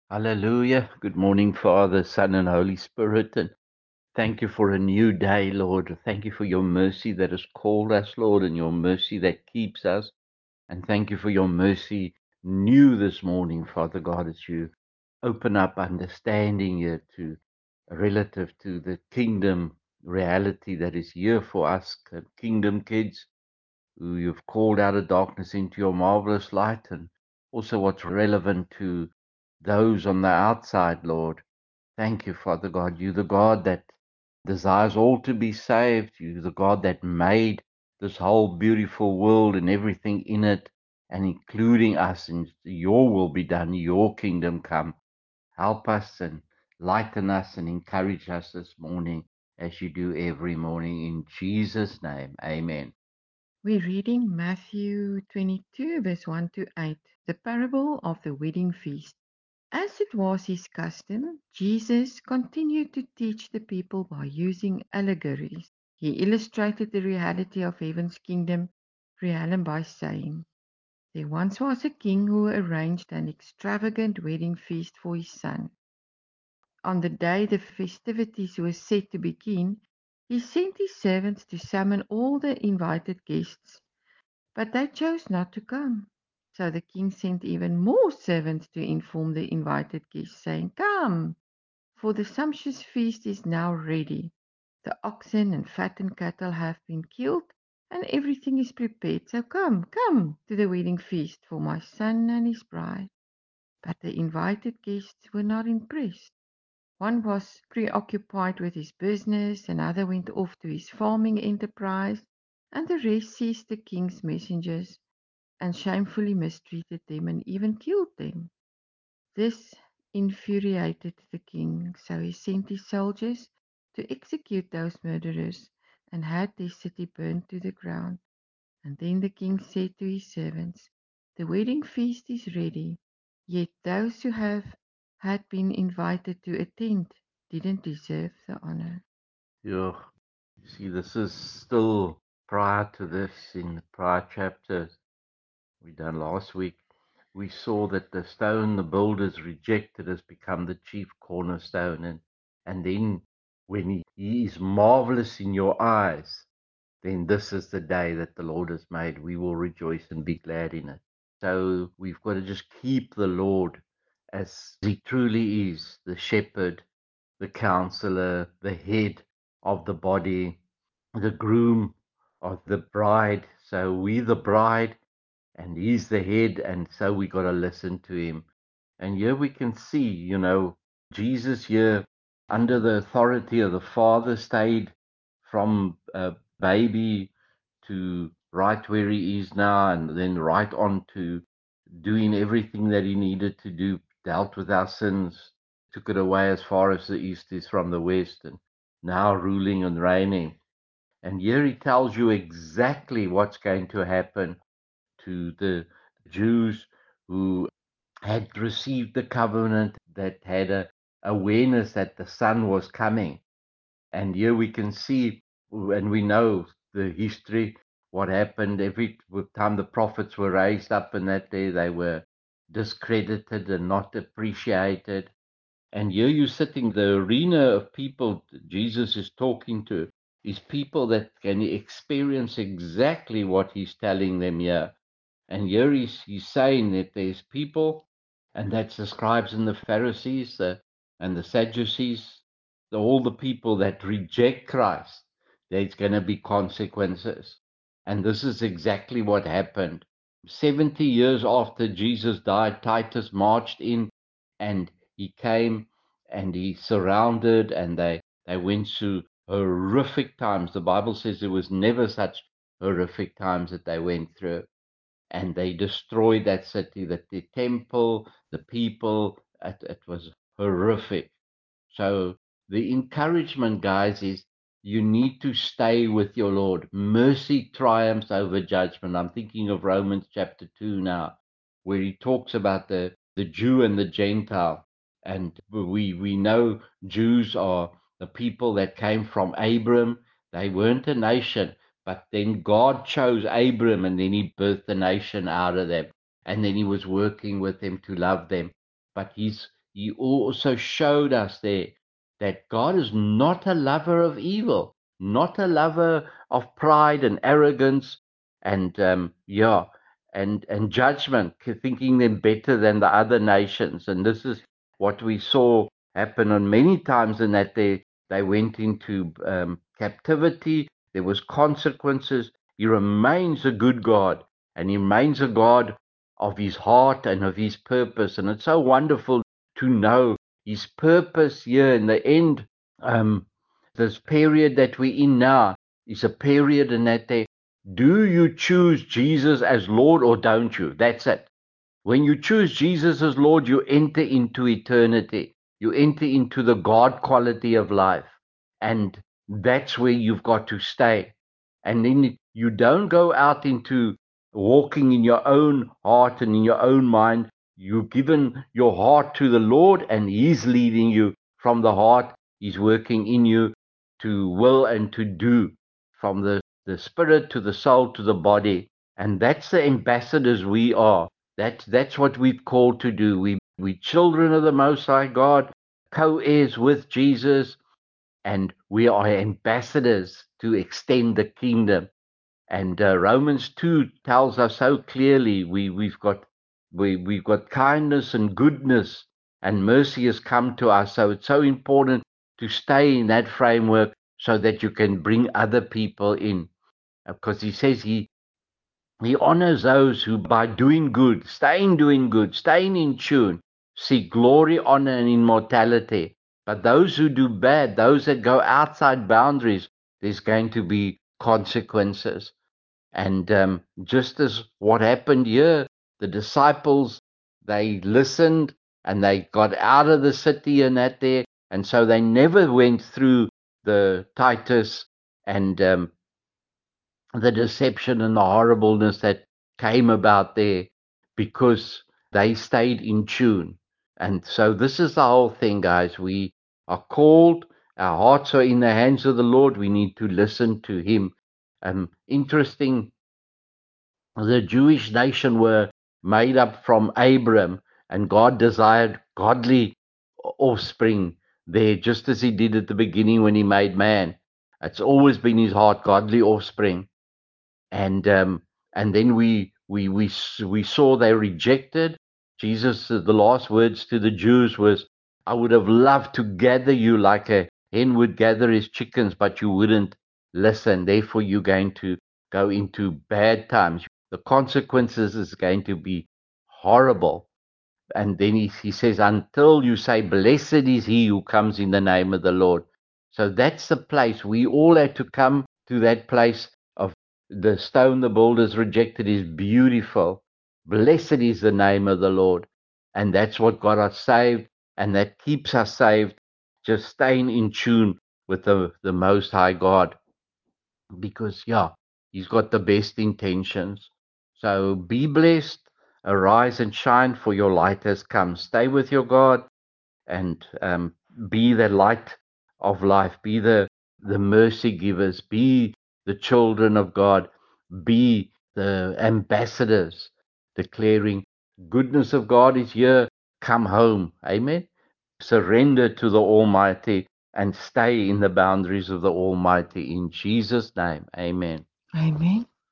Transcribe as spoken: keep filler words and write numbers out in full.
Hallelujah. Good morning, Father, Son, and Holy Spirit. And thank you for a new day, Lord. Thank you for your mercy that has called us, Lord, and your mercy that keeps us. And thank you for your mercy new this morning, Father God, as you open up understanding here to relative to the kingdom reality that is here for us, kingdom kids who you've called out of darkness into your marvelous light, and also what's relevant to those on the outside, Lord. Thank you, Father God. You, the God that desires all to be saved. You, the God that made this whole beautiful world and everything in it, and including us. And your will be done, your kingdom come. Help us and lighten us and encourage us this morning as you do every morning. In Jesus' name, amen. We're reading Matthew twenty-two, verse one to eight, the parable of the wedding feast. As it was his custom, Jesus continued to teach the people by using allegories. He illustrated the reality of heaven's kingdom realm by saying, there once was a king who arranged an extravagant wedding feast for his son. On the day the festivities were set to begin, he sent his servants to summon all the invited guests. But they chose not to come. So the king sent even more servants to inform the invited guests, saying, come, for the sumptuous feast is now ready. The oxen and fattened cattle have been killed, and everything is prepared. So come, come to the wedding feast for my son and his bride. But the invited guests were not impressed. One was preoccupied with his business, another went off to his farming enterprise, and the rest seized the king's messengers and shamefully mistreated them and even killed them. This infuriated the king, so he sent his soldiers to execute those murderers and had their city burned to the ground. And then the king said to his servants, the wedding feast is ready, yet those who have had been invited to attend didn't deserve the honor. Yeah. You see, this is still prior to this in the prior chapters we done last week. We saw that the stone the builders rejected has become the chief cornerstone. And, and then when he, he is marvelous in your eyes, then this is the day that the Lord has made. We will rejoice and be glad in it. So we've got to just keep the Lord as he truly is, the shepherd, the counselor, the head of the body, the groom of the bride. So we the bride and he's the head, and so we got to listen to him. And here we can see, you know, Jesus here under the authority of the Father stayed from a baby to right where he is now, and then right on to doing everything that he needed to do, dealt with our sins, took it away as far as the east is from the west, and now ruling and reigning. And here he tells you exactly what's going to happen to the Jews who had received the covenant, that had a awareness that the Son was coming. And here we can see, and we know the history, what happened every time the prophets were raised up in that day, they were discredited and not appreciated. And here you're sitting, the arena of people Jesus is talking to is people that can experience exactly what he's telling them here. And here he's, he's saying that there's people, and that's the scribes and the Pharisees uh, and the Sadducees, the, all the people that reject Christ, there's going to be consequences. And this is exactly what happened. seventy years after Jesus died, Titus marched in and he came and he surrounded, and they, they went through horrific times. The Bible says there was never such horrific times that they went through, and they destroyed that city, that the temple, the people. It, it was horrific. So the encouragement, guys, is you need to stay with your Lord. Mercy triumphs over judgment. I'm thinking of Romans chapter two now, where he talks about the, the Jew and the Gentile. And we we know Jews are the people that came from Abram. They weren't a nation, but then God chose Abram, and then he birthed a nation out of them. And then he was working with them to love them. But his he also showed us there that God is not a lover of evil, not a lover of pride and arrogance and um, yeah, and and judgment, thinking them better than the other nations. And this is what we saw happen on many times, in that they they went into um, captivity. There was consequences. He remains a good God, and he remains a God of his heart and of his purpose. And it's so wonderful to know his purpose here in the end. Um, this period that we're in now is a period in that they, do you choose Jesus as Lord or don't you? That's it. When you choose Jesus as Lord, you enter into eternity. You enter into the God quality of life. And that's where you've got to stay. And then you don't go out into walking in your own heart and in your own mind. You've given your heart to the Lord, and He's leading you from the heart. He's working in you to will and to do, from the, the spirit to the soul to the body. And that's the ambassadors we are. That's that's what we've called to do. We we children of the Most High God, co-heirs with Jesus, and we are ambassadors to extend the kingdom. And uh, Romans two tells us so clearly, we we've got we we've got kindness and goodness and mercy has come to us. So it's so important to stay in that framework so that you can bring other people in, because he says he he honors those who, by doing good, staying doing good, staying in tune, seek glory, honor, and immortality. But those who do bad, those that go outside boundaries, there's going to be consequences. And um, just as what happened here, the disciples, they listened and they got out of the city and that there. And so they never went through the Titus and um, the deception and the horribleness that came about there, because they stayed in tune. And so this is the whole thing, guys. We are called, our hearts are in the hands of the Lord. We need to listen to Him. Um, interesting, the Jewish nation were made up from Abram, and God desired godly offspring there, just as He did at the beginning when He made man. It's always been His heart, godly offspring. And um, and then we we we we saw they rejected Jesus. The last words to the Jews was, "I would have loved to gather you like a hen would gather his chickens, but you wouldn't listen. Therefore, you're going to go into bad times. The consequences is going to be horrible." And then he, he says, until you say, blessed is he who comes in the name of the Lord. So that's the place. We all have to come to that place of the stone the builders rejected is beautiful. Blessed is the name of the Lord. And that's what got us saved. And that keeps us saved. Just staying in tune with the, the Most High God. Because, yeah, He's got the best intentions. So be blessed. Arise and shine, for your light has come. Stay with your God, and um, be the light of life. Be the, the mercy givers. Be the children of God. Be the ambassadors declaring, goodness of God is here. Come home. Amen. Surrender to the Almighty and stay in the boundaries of the Almighty. In Jesus' name, amen. Amen.